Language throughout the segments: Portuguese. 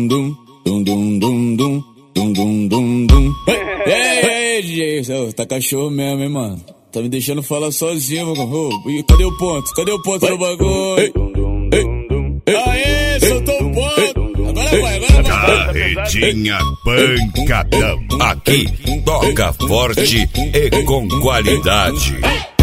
dum dum dum dum dum dum dum dum. Ei, DJ, tá cachorro mesmo, hein, mano? Tá me deixando falar sozinho, mano. Cadê o ponto? Cadê o ponto do bagulho? Aê, soltou o ponto! Agora vai. Carretinha pancadão. Aqui toca forte e com qualidade.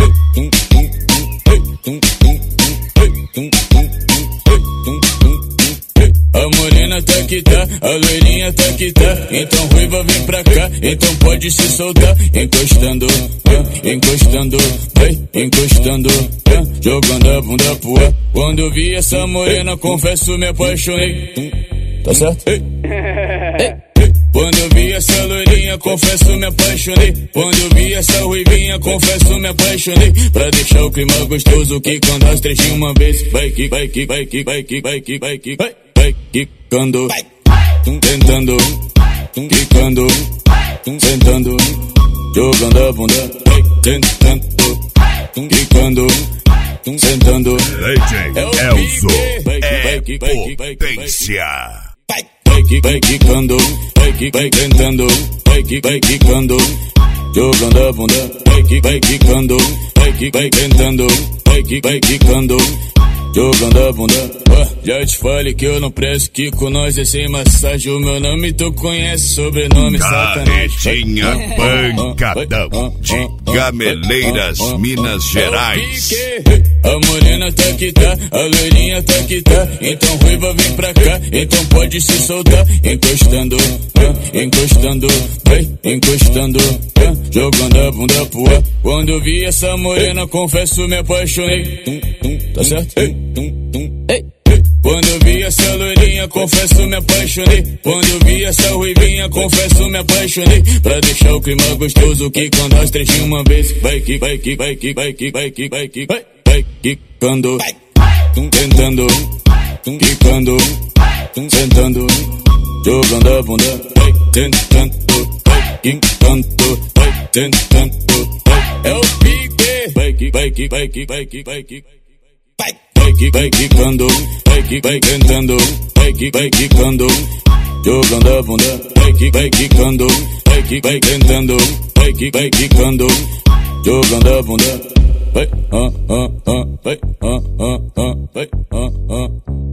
A morena tá que tá, a loirinha tá que tá. Então ruiva vem pra cá, então pode se soltar. Encostando, encostando, vai, encostando, jogando a bunda pro ar. Quando eu vi essa morena, confesso, me apaixonei. Tá certo? Quando eu vi essa loirinha, confesso, me apaixonei. Quando eu vi essa ruivinha, confesso, me apaixonei. Pra deixar o clima gostoso, que quando as três de uma vez. Vai que, vai que, vai que, vai que, vai que, vai que, vai. Vai quicando, tentando, quicando, sentando, jogando a bunda. Vai tentando, quicando, sentando. DJ Elzo é potência. Vai quicando, vai tentando, vai quicando, jogando a bunda. Vai quicando, vai tentando, vai quicando, jogando a bunda. Já te falei que eu não presto, que com nós é sem massagem. O meu nome tu conhece, sobrenome sacanagem. Carretinha pancadão de Gameleiras, Minas Gerais. A morena tá que tá, a loirinha tá que tá. Então ruiva vem pra cá, então pode se soltar. Encostando, encostando, vai, encostando, jogando a bunda pro ar. Quando eu vi essa morena, confesso, me apaixonei. Tá certo? Quando eu vi essa loirinha, confesso, me apaixonei. Quando eu vi essa ruivinha, confesso, me apaixonei. Pra deixar o clima gostoso, que quando as três de uma vez. Vai que, vai que, vai que, vai que, vai que, vai que, vai. Vai quicando, tentando, quicando, sentando, jogando a bunda. Vai tentando, vai quicando, vai tentando, vai. É o pique. Vai que, vai que, vai que, vai que, vai que. Vai quicando, vai tentando, vai quicando, jogando a bunda. Vai quicando, vai tentando, vai quicando, jogando a bunda. Vai, vai, vai.